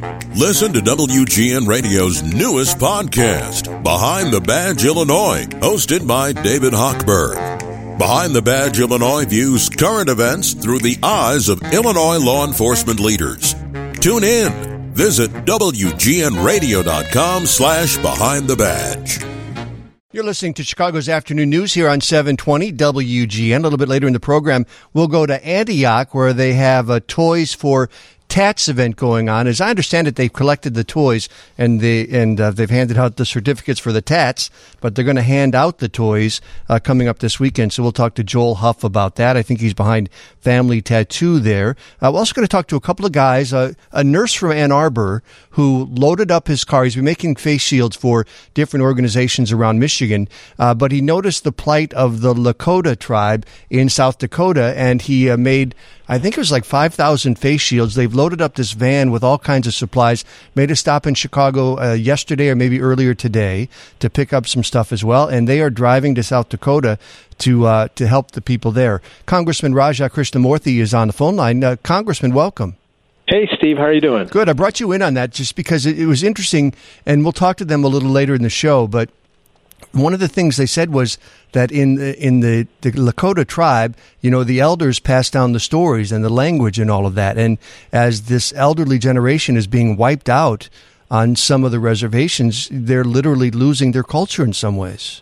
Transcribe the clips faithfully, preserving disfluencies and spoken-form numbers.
Listen to W G N Radio's newest podcast, Behind the Badge Illinois, hosted by David Hochberg. Behind the Badge Illinois views current events through the eyes of Illinois law enforcement leaders. Tune in. Visit W G N radio dot com slash behind the badge. You're listening to Chicago's Afternoon News here on seven twenty W G N. A little bit later in the program, we'll go to Antioch, where they have a Toys for Tats event going on. As I understand it, they've collected the toys and they and uh, they've handed out the certificates for the tats, but they're going to hand out the toys uh, coming up this weekend. So we'll talk to Joel Huff about that. I think he's behind Family Tattoo there. Uh, we're also going to talk to a couple of guys, uh, a nurse from Ann Arbor who loaded up his car. He's been making face shields for different organizations around Michigan, uh, but he noticed the plight of the Lakota tribe in South Dakota, and he uh, made, I think it was like five thousand face shields. They've loaded up this van with all kinds of supplies, made a stop in Chicago uh, yesterday or maybe earlier today to pick up some stuff as well, and they are driving to South Dakota to uh, to help the people there. Congressman Raja Krishnamurthy is on the phone line. Uh, Congressman, welcome. Hey, Steve, how are you doing? Good. I brought you in on that just because it, it was interesting, and we'll talk to them a little later in the show, but one of the things they said was that in the, in the, the Lakota tribe, you know, the elders pass down the stories and the language and all of that. And as this elderly generation is being wiped out on some of the reservations, they're literally losing their culture in some ways.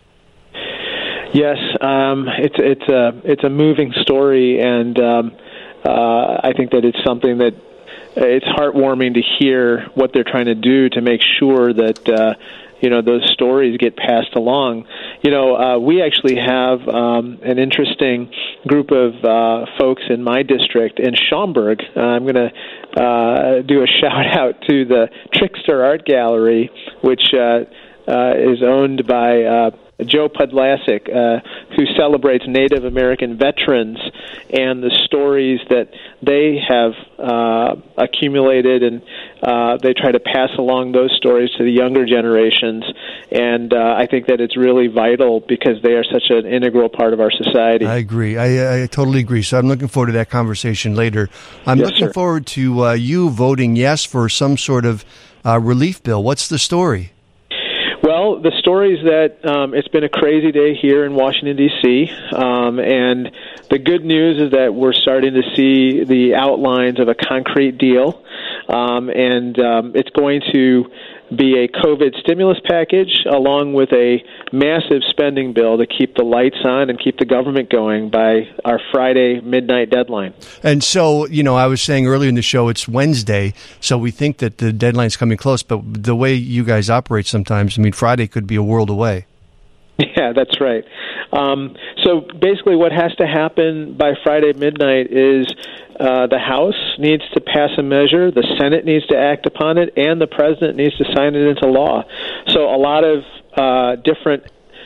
Yes, um, it's it's a it's a moving story, and um, uh, I think that it's something that it's heartwarming to hear what they're trying to do to make sure that uh, you know those stories get passed along. You know, uh, we actually have um, an interesting group of uh, folks in my district in Schaumburg. Uh, I'm going to uh, do a shout out to the Trickster Art Gallery, which uh, uh, is owned by Uh, Joe Podlasek, uh, who celebrates Native American veterans and the stories that they have uh, accumulated, and uh, they try to pass along those stories to the younger generations. And uh, I think that it's really vital because they are such an integral part of our society. I agree. I, I totally agree. So I'm looking forward to that conversation later. I'm yes, looking sir. forward to uh, you voting yes for some sort of uh, relief bill. What's the story? Well, the story is that um, it's been a crazy day here in Washington, D C, um, and the good news is that we're starting to see the outlines of a concrete deal, um, and um, it's going to be a COVID stimulus package along with a massive spending bill to keep the lights on and keep the government going by our Friday midnight deadline. And so, you know, I was saying earlier in the show, it's Wednesday, so we think that the deadline's coming close, but the way you guys operate sometimes, I mean, Friday could be a world away. Yeah, that's right. Um, so basically what has to happen by Friday midnight is uh, the House needs to pass a measure, the Senate needs to act upon it, and the President needs to sign it into law. So a lot of uh, different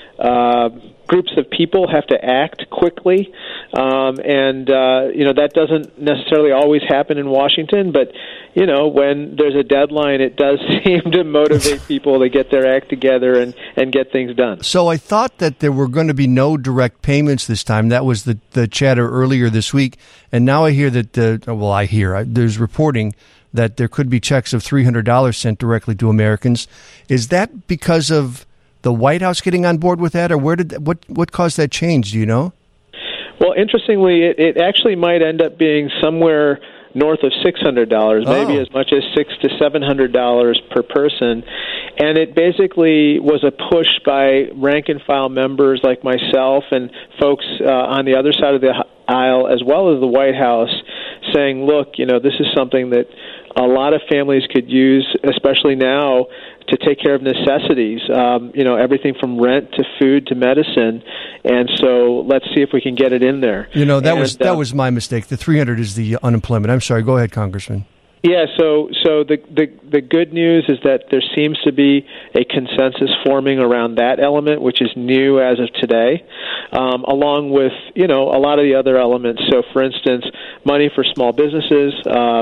uh, groups of people have to act quickly, um, and uh, you know that doesn't necessarily always happen in Washington, but you know when there's a deadline, it does seem to motivate people to get their act together and, and get things done. So I thought that there were going to be no direct payments this time. That was the, the chatter earlier this week, and now I hear that, uh, well, I hear, I, there's reporting that there could be checks of three hundred dollars sent directly to Americans. Is that because of the White House getting on board with that, or where did what what caused that change? Do you know? Well, interestingly, it, it actually might end up being somewhere north of six hundred dollars, maybe Oh. as much as six to seven hundred dollars per person, and it basically was a push by rank and file members like myself and folks uh, on the other side of the aisle, as well as the White House, saying, "Look, you know, this is something that a lot of families could use, especially now, to take care of necessities, um, you know, everything from rent to food to medicine. And so let's see if we can get it in there." You know, that and, was that uh, was my mistake. The three hundred is the unemployment. I'm sorry. Go ahead, Congressman. Yeah, so so the, the the good news is that there seems to be a consensus forming around that element, which is new as of today, um, along with, you know, a lot of the other elements. So, for instance, money for small businesses, um,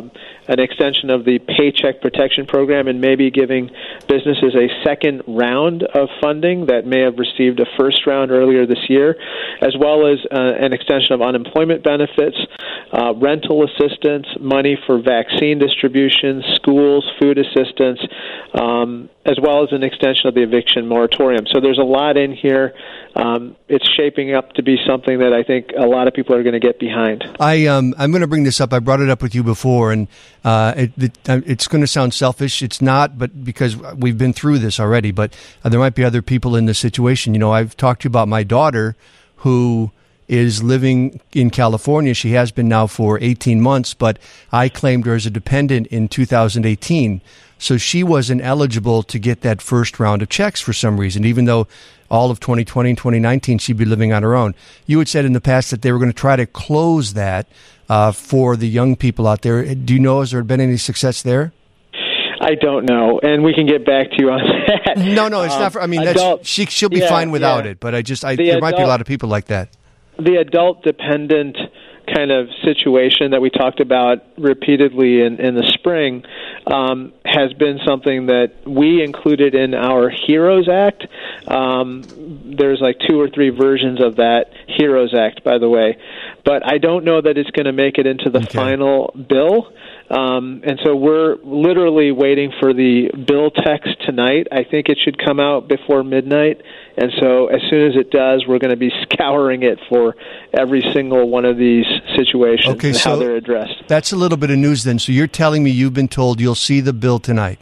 an extension of the Paycheck Protection Program and maybe giving businesses a second round of funding that may have received a first round earlier this year, as well as uh, an extension of unemployment benefits, uh, rental assistance, money for vaccine distribution, schools, food assistance, um, as well as an extension of the eviction moratorium. So there's a lot in here. Um, it's shaping up to be something that I think a lot of people are going to get behind. I, um, I'm going to bring this up. I brought it up with you before, and uh, it, it, it's going to sound selfish. It's not, but because we've been through this already, but uh, there might be other people in this situation. You know, I've talked to you about my daughter who is living in California. She has been now for eighteen months, but I claimed her as a dependent in two thousand eighteen. So she wasn't eligible to get that first round of checks for some reason, even though all of twenty twenty and twenty nineteen she'd be living on her own. You had said in the past that they were going to try to close that uh, for the young people out there. Do you know, has there been any success there? I don't know, and we can get back to you on that. No, no, it's um, not for, I mean, that's, adult, she, she'll be yeah, fine without yeah. it, but I just, I, the there adult, might be a lot of people like that. The adult-dependent kind of situation that we talked about repeatedly in, in the spring um, has been something that we included in our HEROES Act. Um, there's like two or three versions of that HEROES Act, by the way. But I don't know that it's going to make it into the okay. final bill. Um, and so we're literally waiting for the bill text tonight. I think it should come out before midnight. And so as soon as it does, we're going to be scouring it for every single one of these situations okay, and so how they're addressed. That's a little bit of news then. So you're telling me you've been told you'll see the bill tonight?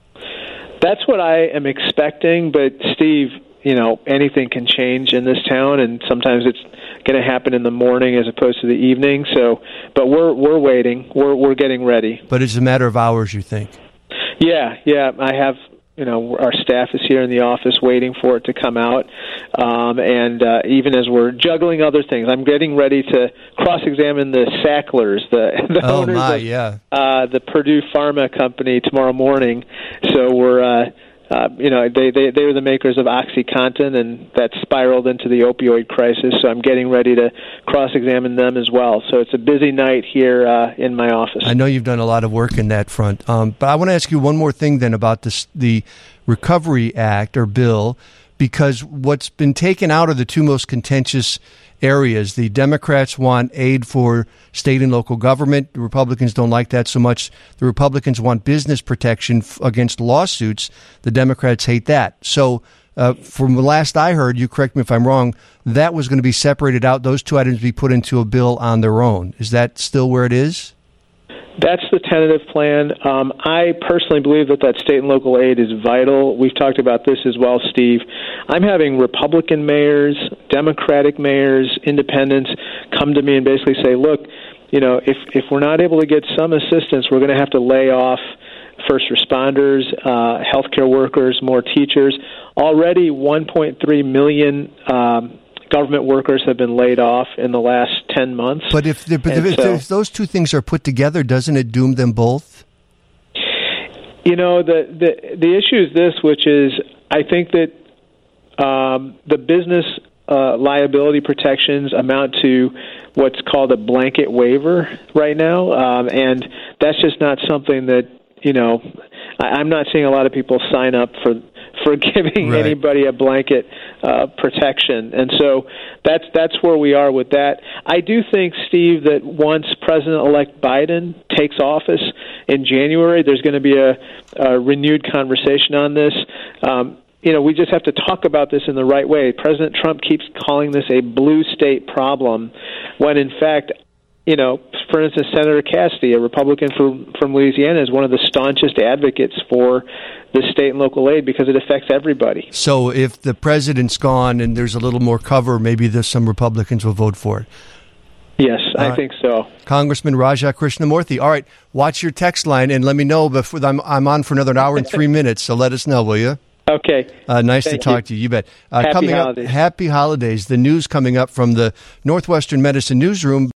That's what I am expecting. But, Steve, you know, anything can change in this town, and sometimes it's going to happen in the morning as opposed to the evening. So, but we're we're waiting. We're we're getting ready. But it's a matter of hours, you think? Yeah, yeah. I have, you know, our staff is here in the office waiting for it to come out. Um, and uh, even as we're juggling other things, I'm getting ready to cross-examine the Sacklers, the, the oh owners my, of yeah. uh, the Purdue Pharma company tomorrow morning. So we're, uh, uh, you know, they, they, they were the makers of OxyContin, and that spiraled into the opioid crisis. So I'm getting ready to cross-examine them as well. So it's a busy night here uh, in my office. I know you've done a lot of work in that front. Um, but I want to ask you one more thing then about this, the Recovery Act or bill, because what's been taken out of the two most contentious areas, the Democrats want aid for state and local government. The Republicans don't like that so much. The Republicans want business protection f- against lawsuits. The Democrats hate that. So uh, from the last I heard, you correct me if I'm wrong, that was going to be separated out, those two items be put into a bill on their own. Is that still where it is? That's the tentative plan. Um, I personally believe that that state and local aid is vital. We've talked about this as well, Steve. I'm having Republican mayors, Democratic mayors, independents come to me and basically say, look, you know, if, if we're not able to get some assistance, we're going to have to lay off first responders, uh, healthcare workers, more teachers. Already one point three million um government workers have been laid off in the last ten months. But if, but if, so, if those two things are put together, doesn't it doom them both? You know, the, the, the issue is this, which is I think that um, the business uh, liability protections amount to what's called a blanket waiver right now. Um, and that's just not something that, you know, I, I'm not seeing a lot of people sign up for for giving right. anybody a blanket uh, protection. And so that's that's where we are with that. I do think, Steve, that once President-elect Biden takes office in January, there's going to be a, a renewed conversation on this. Um, you know, we just have to talk about this in the right way. President Trump keeps calling this a blue state problem, when in fact, you know, for instance, Senator Cassidy, a Republican from, from Louisiana, is one of the staunchest advocates for the state and local aid because it affects everybody. So if the president's gone and there's a little more cover, maybe there's some Republicans will vote for it. Yes, All I right. think so. Congressman Raja Krishnamurthy. All right, watch your text line and let me know before I'm, I'm on for another hour and three minutes. So let us know, will you? Okay. Uh, nice Thank to talk you. to you. You bet. Uh, Happy coming holidays. Up, happy holidays. The news coming up from the Northwestern Medicine Newsroom.